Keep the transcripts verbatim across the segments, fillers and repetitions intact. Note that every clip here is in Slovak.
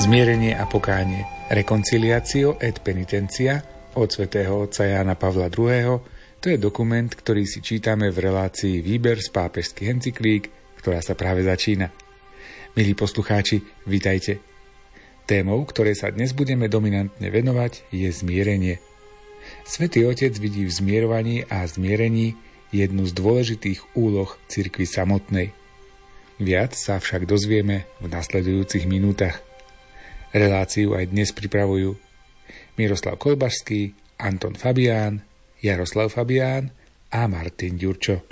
Zmierenie a pokánie. Reconciliatio et penitencia od svätého otca Jána Pavla druhého. To je dokument, ktorý si čítame v relácii Výber z pápežských encyklík, ktorá sa práve začína. Milí poslucháči, vitajte. Témou, ktorej sa dnes budeme dominantne venovať, je zmierenie. Svätý Otec vidí v zmierovaní a zmierení jednu z dôležitých úloh cirkvi samotnej. Viac sa však dozvieme v nasledujúcich minútach. Reláciu aj dnes pripravujú Miroslav Kolbašský, Anton Fabián, Jaroslav Fabián a Martin Ďurčo.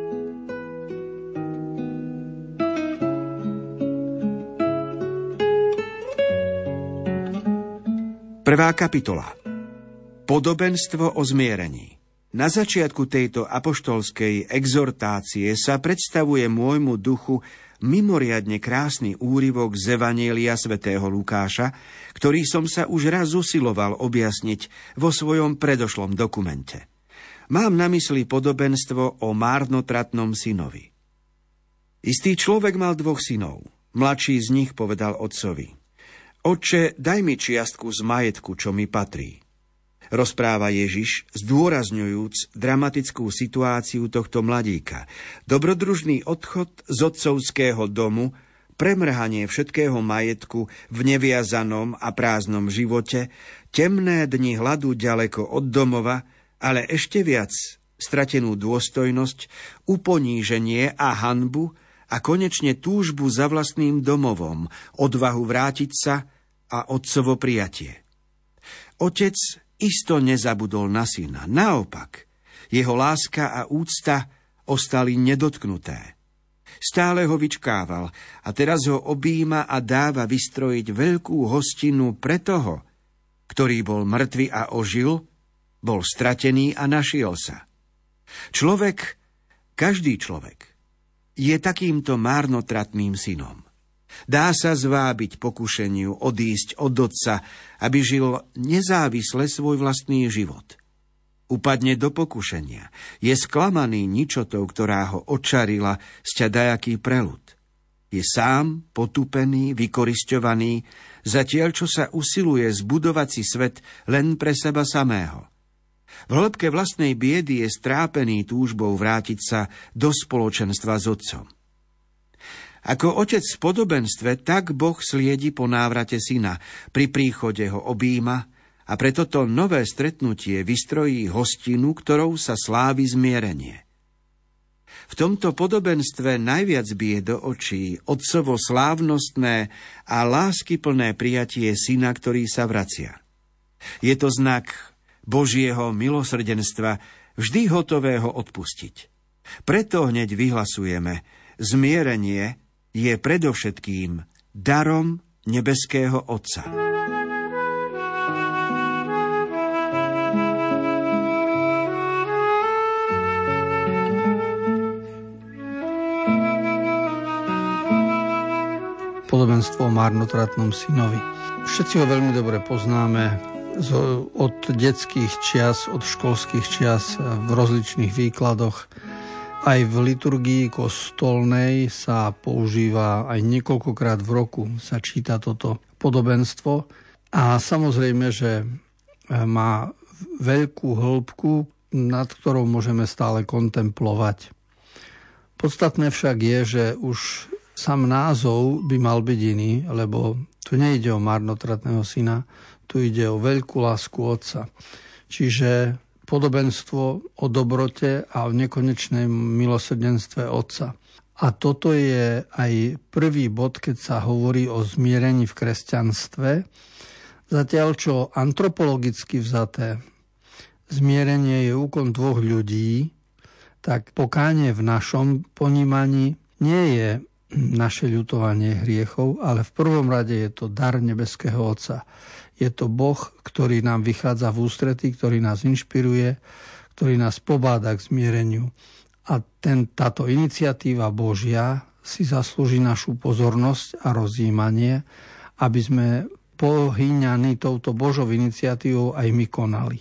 Prvá kapitola. Podobenstvo o zmierení. Na začiatku tejto apoštolskej exhortácie sa predstavuje môjmu duchu mimoriadne krásny úryvok z Evanjelia svätého Lukáša, ktorý som sa už raz usiloval objasniť vo svojom predošlom dokumente. Mám na mysli podobenstvo o márnotratnom synovi. Istý človek mal dvoch synov. Mladší z nich povedal otcovi: Otče, daj mi čiastku z majetku, čo mi patrí. Rozpráva Ježiš, zdôrazňujúc dramatickú situáciu tohto mladíka. Dobrodružný odchod z otcovského domu, premrhanie všetkého majetku v neviazanom a prázdnom živote, temné dni hladu ďaleko od domova, ale ešte viac stratenú dôstojnosť, uponíženie a hanbu a konečne túžbu za vlastným domovom, odvahu vrátiť sa a otcovo prijatie. Otec isto nezabudol na syna. Naopak, jeho láska a úcta ostali nedotknuté. Stále ho vyčkával a teraz ho objíma a dáva vystrojiť veľkú hostinu pre toho, ktorý bol mŕtvy a ožil, bol stratený a našiel sa. Človek, každý človek, je takýmto márnotratným synom. Dá sa zvábiť pokušeniu odísť od otca, aby žil nezávisle svoj vlastný život. Upadne do pokušenia. Je sklamaný ničotou, ktorá ho očarila sťadajaký prelud. Je sám, potupený, vykorisťovaný, zatiaľ čo sa usiluje zbudovať si svet len pre seba samého. V hĺbke vlastnej biedy je strápený túžbou vrátiť sa do spoločenstva s otcom. Ako otec v podobenstve, tak Boh sliedi po návrate syna, pri príchode ho objíma a pre toto nové stretnutie vystrojí hostinu, ktorou sa slávi zmierenie. V tomto podobenstve najviac bije do očí otcovo slávnostné a láskyplné prijatie syna, ktorý sa vracia. Je to znak Božieho milosrdenstva, vždy hotového odpustiť. Preto hneď vyhlasujeme: zmierenie je predovšetkým darom nebeského Otca. Podobenstvo o márnotratnom synovi. Všetci ho veľmi dobre poznáme od detských čias, od školských čias v rozličných výkladoch. Aj v liturgii kostolnej sa používa, aj niekoľkokrát v roku sa číta toto podobenstvo. A samozrejme, že má veľkú hĺbku, nad ktorou môžeme stále kontemplovať. Podstatné však je, že už sám názov by mal byť iný, lebo tu nejde o marnotratného syna, tu ide o veľkú lásku otca. Čiže podobenstvo o dobrote a o nekonečnej milosrdenstve otca. A toto je aj prvý bod, keď sa hovorí o zmierení v kresťanstve. Zatiaľ, čo antropologicky vzaté zmierenie je úkon dvoch ľudí, tak pokánie v našom ponímaní nie je naše ľutovanie hriechov, ale v prvom rade je to dar nebeského Otca. Je to Boh, ktorý nám vychádza v ústretí, ktorý nás inšpiruje, ktorý nás pobáda k zmiereniu. A ten, táto iniciatíva Božia si zaslúži našu pozornosť a rozjímanie, aby sme pohýňaní touto Božou iniciatívou aj my konali.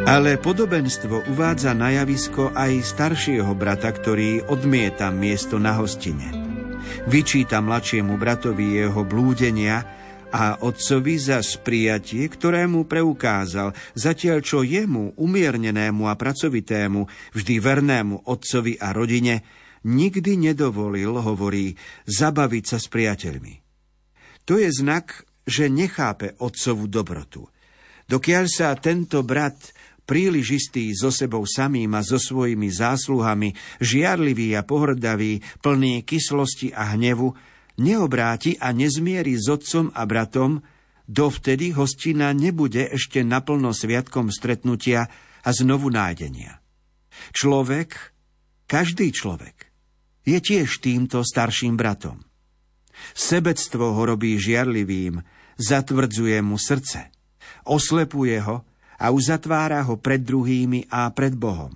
Ale podobenstvo uvádza na javisko aj staršieho brata, ktorý odmieta miesto na hostine. Vyčíta mladšiemu bratovi jeho blúdenia a otcovi zas prijatie, ktorému preukázal, zatiaľ čo jemu, umiernenému a pracovitému, vždy vernému otcovi a rodine, nikdy nedovolil, hovorí, zabaviť sa s priateľmi. To je znak, že nechápe otcovú dobrotu. Dokiaľ sa tento brat príliš istý so sebou samým a so svojimi zásluhami, žiarlivý a pohrdavý, plný kyslosti a hnevu, neobráti a nezmierí s otcom a bratom, dovtedy hostina nebude ešte naplno sviatkom stretnutia a znovu nájdenia. Človek, každý človek, je tiež týmto starším bratom. Sebectvo ho robí žiarlivým, zatvrdzuje mu srdce, oslepuje ho a uzatvára ho pred druhými a pred Bohom.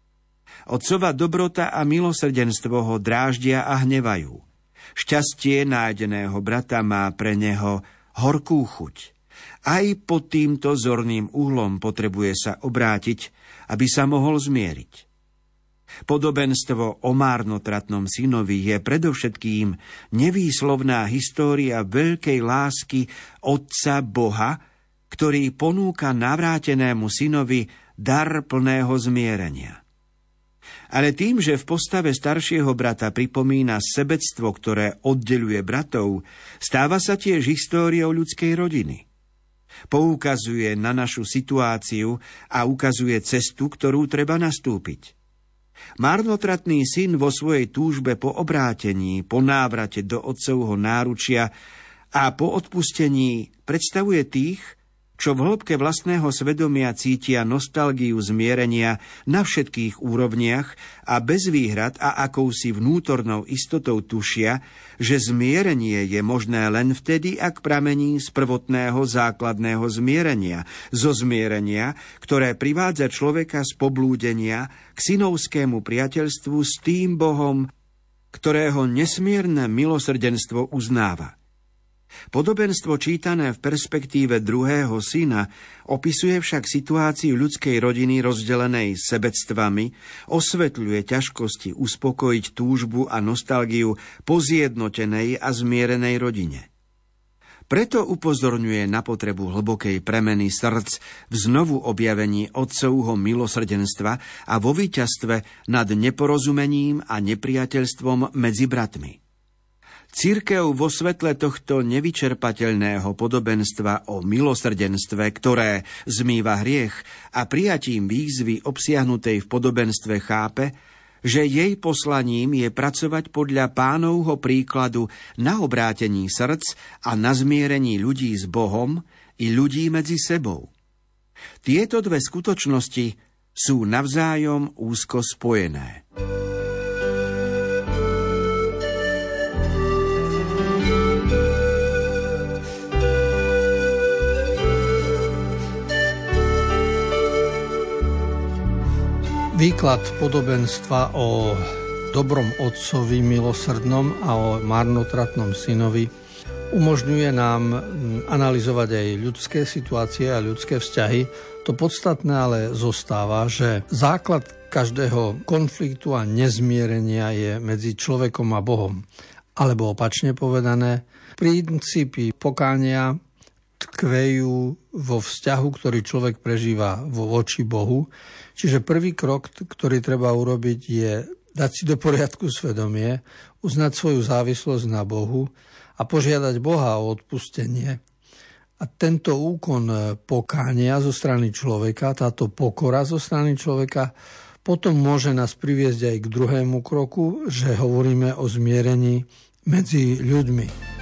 Otcova dobrota a milosrdenstvo ho dráždia a hnevajú. Šťastie nájdeného brata má pre neho horkú chuť. Aj pod týmto zorným uhlom potrebuje sa obrátiť, aby sa mohol zmieriť. Podobenstvo o márnotratnom synovi je predovšetkým nevýslovná história veľkej lásky Otca Boha, ktorý ponúka navrátenému synovi dar plného zmierenia. Ale tým, že v postave staršieho brata pripomína sebectvo, ktoré oddeľuje bratov, stáva sa tiež históriou ľudskej rodiny. Poukazuje na našu situáciu a ukazuje cestu, ktorú treba nastúpiť. Marnotratný syn vo svojej túžbe po obrátení, po návrate do otcovho náručia a po odpustení predstavuje tých, čo v hĺbke vlastného svedomia cítia nostalgiu zmierenia na všetkých úrovniach a bez výhrad a akousi vnútornou istotou tušia, že zmierenie je možné len vtedy, ak pramení z prvotného základného zmierenia, zo zmierenia, ktoré privádza človeka z poblúdenia k synovskému priateľstvu s tým Bohom, ktorého nesmierne milosrdenstvo uznáva. Podobenstvo čítané v perspektíve druhého syna opisuje však situáciu ľudskej rodiny rozdelenej sebectvami, osvetľuje ťažkosti uspokojiť túžbu a nostalgiu po zjednotenej a zmierenej rodine. Preto upozorňuje na potrebu hlbokej premeny srdc v znovu objavení otcovho milosrdenstva a vo víťazstve nad neporozumením a nepriateľstvom medzi bratmi. Cirkev vo svetle tohto nevyčerpateľného podobenstva o milosrdenstve, ktoré zmýva hriech, a prijatím výzvy obsiahnutej v podobenstve chápe, že jej poslaním je pracovať podľa Pánovho príkladu na obrátení srdc a na zmierení ľudí s Bohom i ľudí medzi sebou. Tieto dve skutočnosti sú navzájom úzko spojené. Výklad podobenstva o dobrom otcovi milosrdnom a o marnotratnom synovi umožňuje nám analyzovať aj ľudské situácie a ľudské vzťahy. To podstatné ale zostáva, že základ každého konfliktu a nezmierenia je medzi človekom a Bohom. Alebo opačne povedané, princípy pokánia tkvejú vo vzťahu, ktorý človek prežíva vo voči Bohu. Čiže prvý krok, ktorý treba urobiť, je dať si do poriadku svedomie, uznať svoju závislosť na Bohu a požiadať Boha o odpustenie. A tento úkon pokánia zo strany človeka, táto pokora zo strany človeka, potom môže nás priviesť aj k druhému kroku, že hovoríme o zmierení medzi ľuďmi.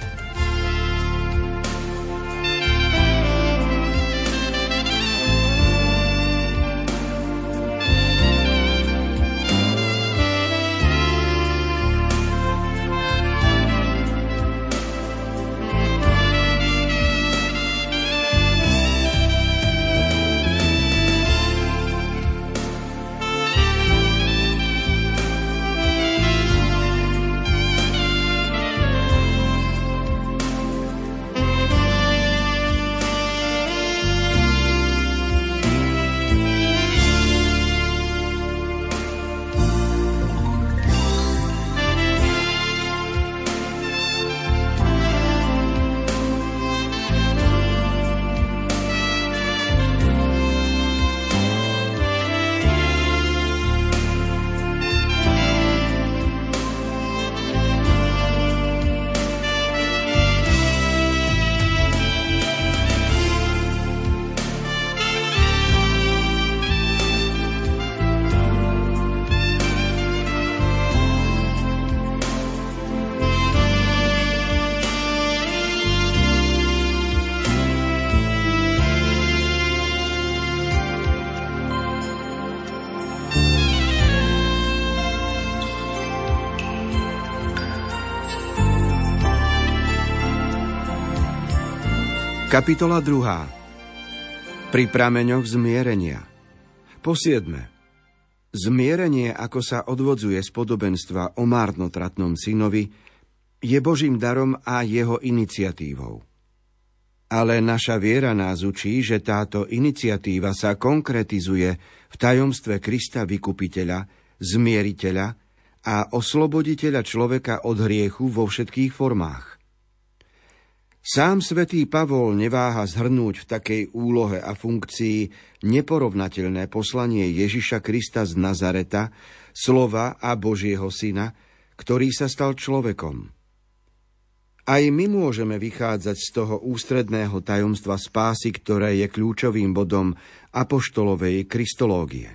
Kapitola druhá. Pri prameňoch zmierenia. Po siedme. Zmierenie, ako sa odvodzuje z podobenstva o márnotratnom synovi, je Božím darom a jeho iniciatívou. Ale naša viera nás učí, že táto iniciatíva sa konkretizuje v tajomstve Krista Vykupiteľa, Zmieriteľa a osloboditeľa človeka od hriechu vo všetkých formách. Sám svätý Pavol neváha zhrnúť v takej úlohe a funkcii neporovnateľné poslanie Ježiša Krista z Nazareta, slova a Božieho syna, ktorý sa stal človekom. Aj my môžeme vychádzať z toho ústredného tajomstva spásy, ktoré je kľúčovým bodom apoštolovej kristológie.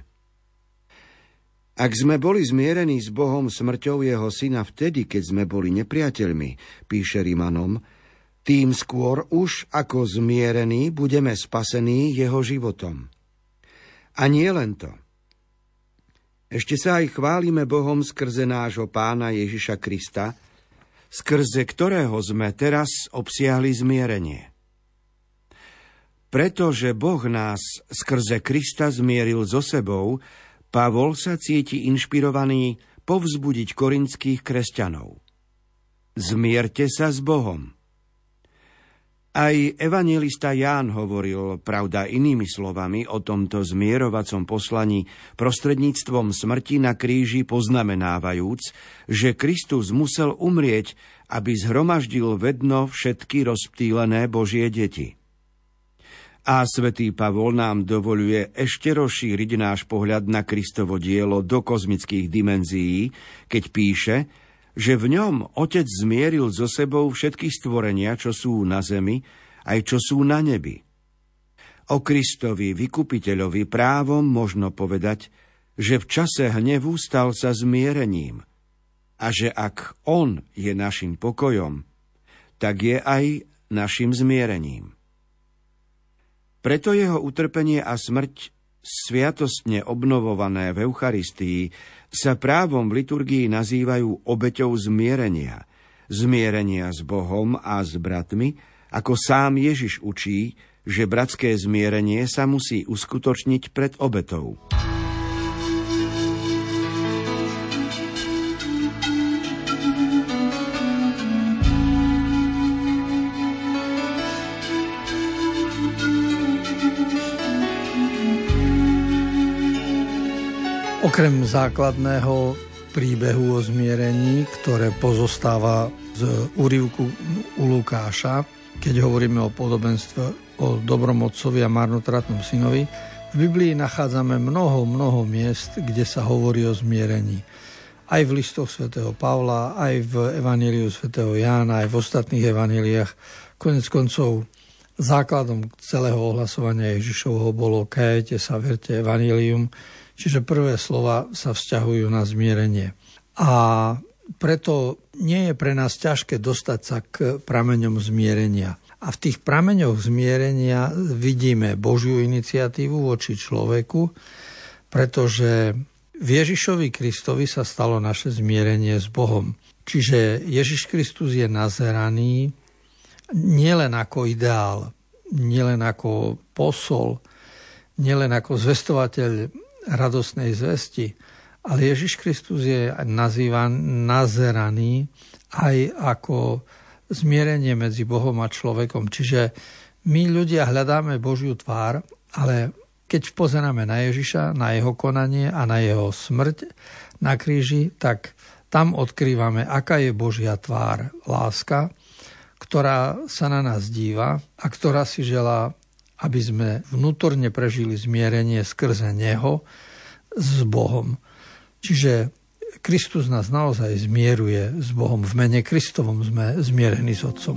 Ak sme boli zmierení s Bohom smrťou jeho syna vtedy, keď sme boli nepriateľmi, píše Rimanom, tým skôr už ako zmierení budeme spasení jeho životom. A nie len to. Ešte sa aj chválime Bohom skrze nášho Pána Ježiša Krista, skrze ktorého sme teraz obsiahli zmierenie. Pretože Boh nás skrze Krista zmieril so sebou, Pavol sa cíti inšpirovaný povzbudiť korinských kresťanov. Zmierte sa s Bohom. Aj evanjelista Ján hovoril, pravda inými slovami, o tomto zmierovacom poslaní prostredníctvom smrti na kríži, poznamenávajúc, že Kristus musel umrieť, aby zhromaždil vedno všetky rozptýlené Božie deti. A svätý Pavol nám dovoľuje ešte rozšíriť náš pohľad na Kristovo dielo do kozmických dimenzií, keď píše, že v ňom Otec zmieril so sebou všetky stvorenia, čo sú na zemi, aj čo sú na nebi. O Kristovi, vykupiteľovi, právom možno povedať, že v čase hnevu stal sa zmierením a že ak on je našim pokojom, tak je aj našim zmierením. Preto jeho utrpenie a smrť, sviatostne obnovované v Eucharistii, sa právom v liturgii nazývajú obeťou zmierenia, zmierenia s Bohom a s bratmi, ako sám Ježiš učí, že bratské zmierenie sa musí uskutočniť pred obetou. Okrem základného príbehu o zmierení, ktoré pozostáva z úryvku u Lukáša, keď hovoríme o podobenstve o dobrom otcovi a marnotratnom synovi, v Biblii nachádzame mnoho, mnoho miest, kde sa hovorí o zmierení. Aj v listoch svätého Pavla, aj v evanjeliu svätého Jána, aj v ostatných evanjeliách. Konec koncov základom celého ohlasovania Ježišovho bolo kajajte sa, verte evanjelium, čiže prvé slova sa vzťahujú na zmierenie. A preto nie je pre nás ťažké dostať sa k prameňom zmierenia. A v tých prameňoch zmierenia vidíme Božiu iniciatívu voči človeku, pretože v Ježišovi Kristovi sa stalo naše zmierenie s Bohom. Čiže Ježiš Kristus je nazeraný nielen ako ideál, nielen ako posol, nielen ako zvestovateľ radosnej zvesti, ale Ježiš Kristus je nazývaný, nazeraný aj ako zmierenie medzi Bohom a človekom. Čiže my ľudia hľadáme Božiu tvár, ale keď pozeráme na Ježiša, na jeho konanie a na jeho smrť na kríži, tak tam odkrývame, aká je Božia tvár, láska, ktorá sa na nás díva a ktorá si želá, aby sme vnútorne prežili zmierenie skrze neho s Bohom. Čiže Kristus nás naozaj zmieruje s Bohom. V mene Kristovom sme zmierení s Otcom.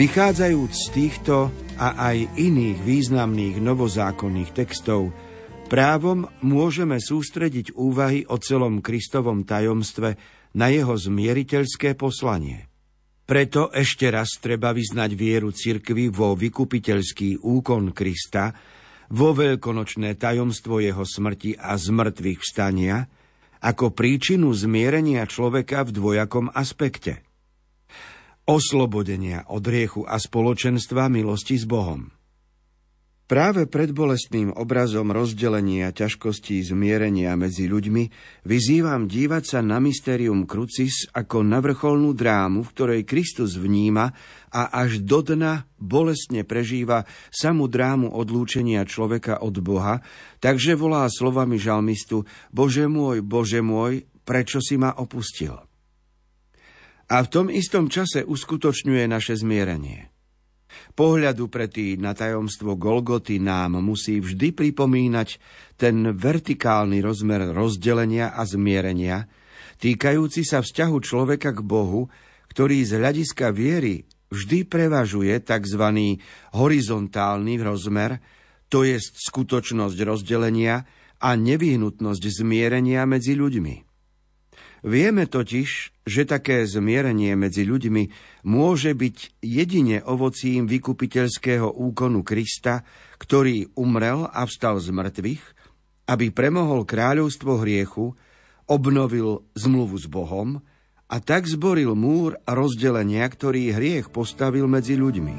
Vychádzajúc z týchto a aj iných významných novozákonných textov, právom môžeme sústrediť úvahy o celom Kristovom tajomstve na jeho zmieriteľské poslanie. Preto ešte raz treba vyznať vieru cirkvi vo vykupiteľský úkon Krista, vo veľkonočné tajomstvo jeho smrti a zmrtvých vstania, ako príčinu zmierenia človeka v dvojakom aspekte. Oslobodenia od hriechu a spoločenstva milosti s Bohom. Práve pred bolestným obrazom rozdelenia ťažkostí zmierenia medzi ľuďmi vyzývam dívať sa na mystérium Crucis ako na vrcholnú drámu, v ktorej Kristus vníma a až do dna bolestne prežíva samú drámu odlúčenia človeka od Boha, takže volá slovami žalmistu: Bože môj, Bože môj, prečo si ma opustil? A v tom istom čase uskutočňuje naše zmierenie. Pohľadu pretý na tajomstvo Golgoty nám musí vždy pripomínať ten vertikálny rozmer rozdelenia a zmierenia, týkajúci sa vzťahu človeka k Bohu, ktorý z hľadiska viery vždy prevažuje tzv. Horizontálny rozmer, to jest skutočnosť rozdelenia a nevyhnutnosť zmierenia medzi ľuďmi. Vieme totiž, že také zmierenie medzi ľuďmi môže byť jedine ovocím vykupiteľského úkonu Krista, ktorý umrel a vstal z mŕtvych, aby premohol kráľovstvo hriechu, obnovil zmluvu s Bohom a tak zboril múr rozdelenia, ktorý hriech postavil medzi ľuďmi.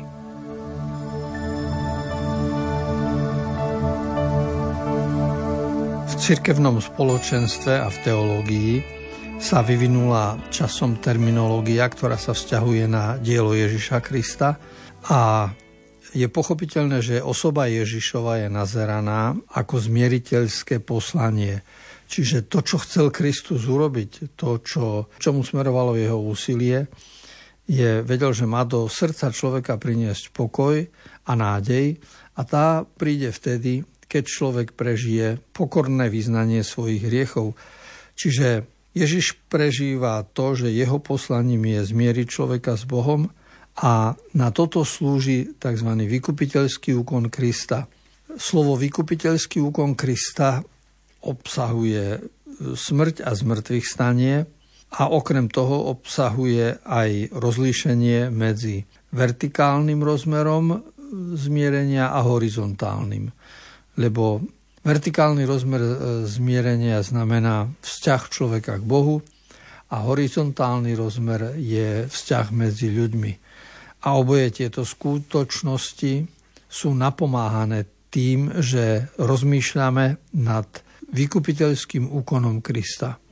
V cirkevnom spoločenstve a v teológii sa vyvinula časom terminológia, ktorá sa vzťahuje na dielo Ježiša Krista, a je pochopiteľné, že osoba Ježišova je nazeraná ako zmieriteľské poslanie. Čiže to, čo chcel Kristus urobiť, to, čo, čomu smerovalo jeho úsilie, je vedel, že má do srdca človeka priniesť pokoj a nádej, a tá príde vtedy, keď človek prežije pokorné vyznanie svojich hriechov. Čiže Ježiš prežíva to, že jeho poslaním je zmieriť človeka s Bohom, a na toto slúži tzv. Vykupiteľský úkon Krista. Slovo vykupiteľský úkon Krista obsahuje smrť a zmrtvých stanie a okrem toho obsahuje aj rozlíšenie medzi vertikálnym rozmerom zmierenia a horizontálnym. Lebo vertikálny rozmer zmierenia znamená vzťah človeka k Bohu a horizontálny rozmer je vzťah medzi ľuďmi. A oboje tieto skutočnosti sú napomáhané tým, že rozmýšľame nad vykupiteľským úkonom Krista.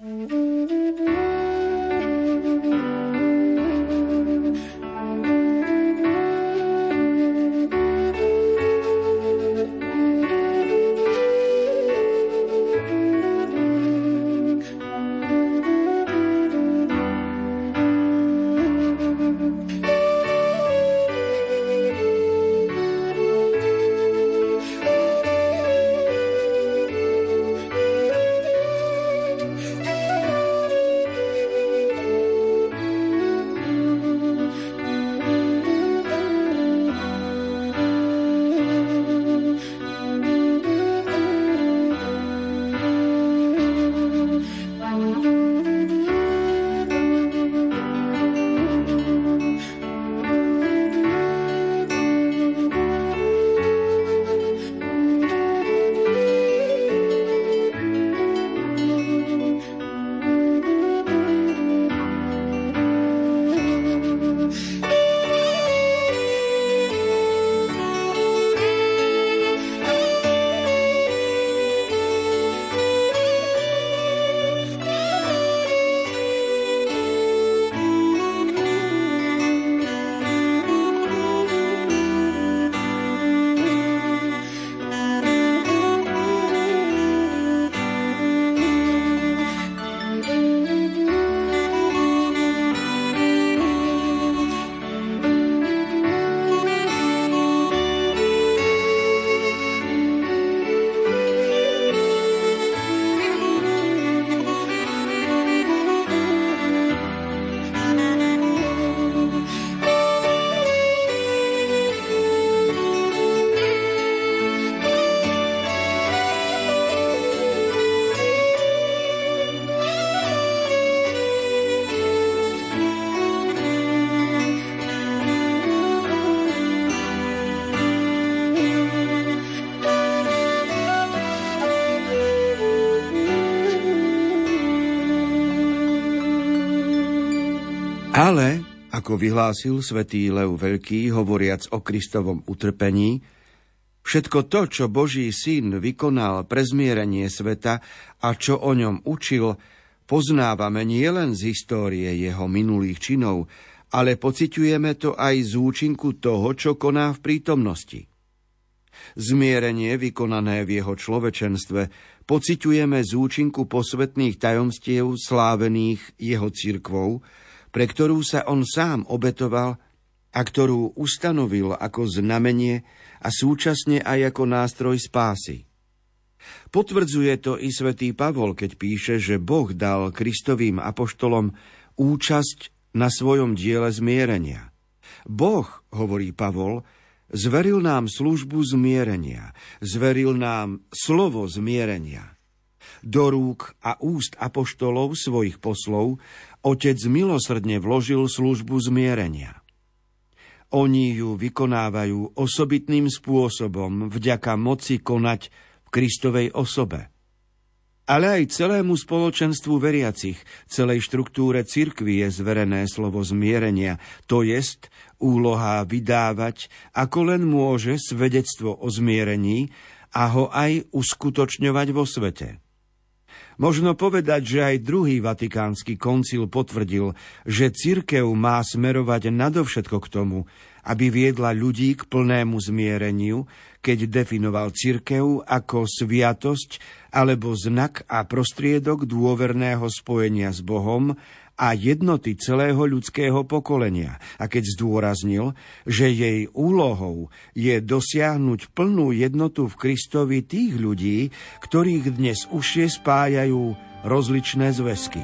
Ale, ako vyhlásil svätý Lev Veľký, hovoriac o Kristovom utrpení, všetko to, čo Boží syn vykonal pre zmierenie sveta a čo o ňom učil, poznávame nielen z histórie jeho minulých činov, ale pociťujeme to aj z účinku toho, čo koná v prítomnosti. Zmierenie vykonané v jeho človečenstve pociťujeme z účinku posvetných tajomstiev slávených jeho cirkvou, pre ktorú sa on sám obetoval a ktorú ustanovil ako znamenie a súčasne aj ako nástroj spásy. Potvrdzuje to i svätý Pavol, keď píše, že Boh dal Kristovým apoštolom účasť na svojom diele zmierenia. Boh, hovorí Pavol, zveril nám službu zmierenia, zveril nám slovo zmierenia. Do rúk a úst apoštolov svojich poslov Otec milosrdne vložil službu zmierenia. Oni ju vykonávajú osobitným spôsobom vďaka moci konať v Kristovej osobe. Ale aj celému spoločenstvu veriacich, celej štruktúre cirkvi je zverené slovo zmierenia, to jest úloha vydávať, ako len môže, svedectvo o zmierení a ho aj uskutočňovať vo svete. Možno povedať, že aj druhý vatikánsky koncil potvrdil, že cirkev má smerovať nadovšetko k tomu, aby viedla ľudí k plnému zmiereniu, keď definoval cirkev ako sviatosť alebo znak a prostriedok dôverného spojenia s Bohom a jednoty celého ľudského pokolenia. A keď zdôraznil, že jej úlohou je dosiahnuť plnú jednotu v Kristovi tých ľudí, ktorých dnes užšie spájajú rozličné zväzky.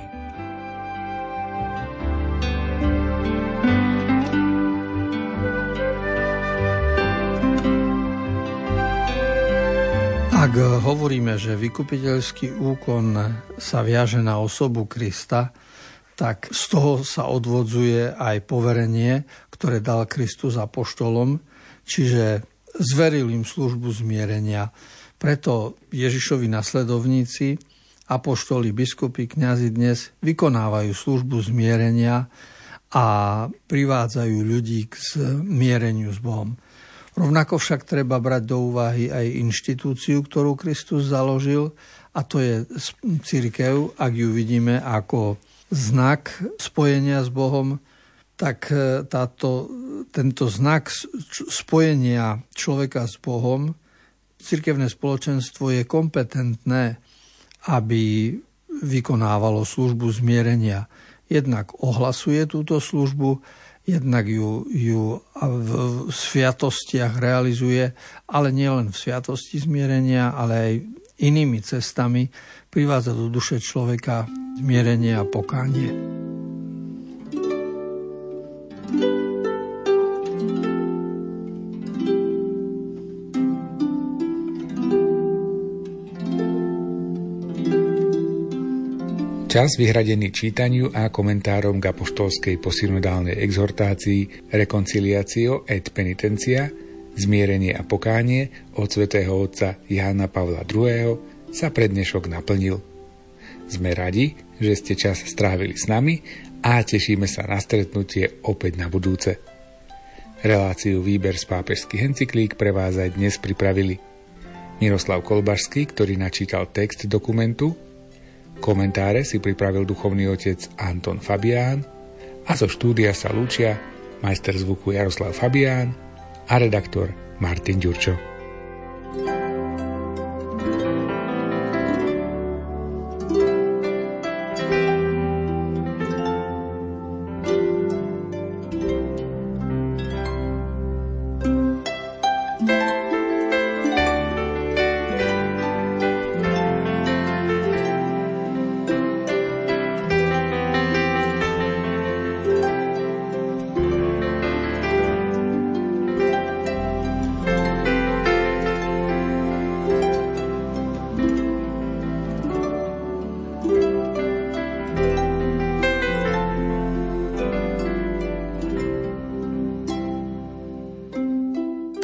Ak hovoríme, že vykupiteľský úkon sa viaže na osobu Krista, tak z toho sa odvodzuje aj poverenie, ktoré dal Kristus apoštolom, čiže zveril im službu zmierenia. Preto Ježišovi nasledovníci, apoštoli, biskupy, kňazi dnes vykonávajú službu zmierenia a privádzajú ľudí k zmiereniu s Bohom. Rovnako však treba brať do úvahy aj inštitúciu, ktorú Kristus založil, a to je cirkev. Ak ju vidíme ako znak spojenia s Bohom, tak táto, tento znak spojenia človeka s Bohom, cirkevné spoločenstvo je kompetentné, aby vykonávalo službu zmierenia. Jednak ohlasuje túto službu, jednak ju, ju v sviatostiach realizuje, ale nielen v sviatosti zmierenia, ale aj inými cestami privádza do duše človeka zmierenie a pokánie. Čas vyhradený čítaniu a komentárom k apoštolskej posynodálnej exhortácii Reconciliatio et Penitentia, zmierenie a pokánie od svätého otca Jána Pavla druhého. sa pre dnešok naplnil. Sme radi, že ste čas strávili s nami a tešíme sa na stretnutie opäť na budúce. Reláciu Výber z pápežských encyklík pre vás aj dnes pripravili Miroslav Kolbašský, ktorý načítal text dokumentu, komentáre si pripravil duchovný otec Anton Fabián a zo štúdia sa lúčia majster zvuku Jaroslav Fabián a redaktor Martin Ďurčo.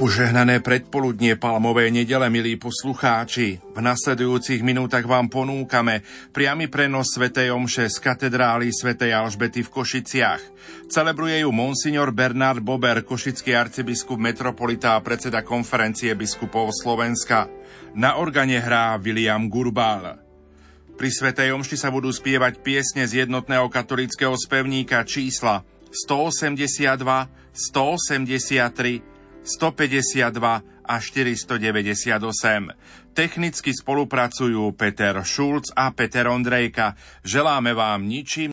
Požehnané predpoludnie palmovej nedele, milí poslucháči. V nasledujúcich minútach vám ponúkame priamy prenos svätej omše z katedrály svätej Alžbety v Košiciach. Celebruje ju monsignor Bernard Bober, košický arcibiskup, metropolita a predseda konferencie biskupov Slovenska. Na organe hrá William Gurbal. Pri svätej omši sa budú spievať piesne z jednotného katolíckeho spevníka čísla stoosemdesiatdva, stoosemdesiattri, stopäťdesiatdva a štyristodeväťdesiatosem. Technicky spolupracujú Peter Šulc a Peter Ondrejka. Želáme vám ničím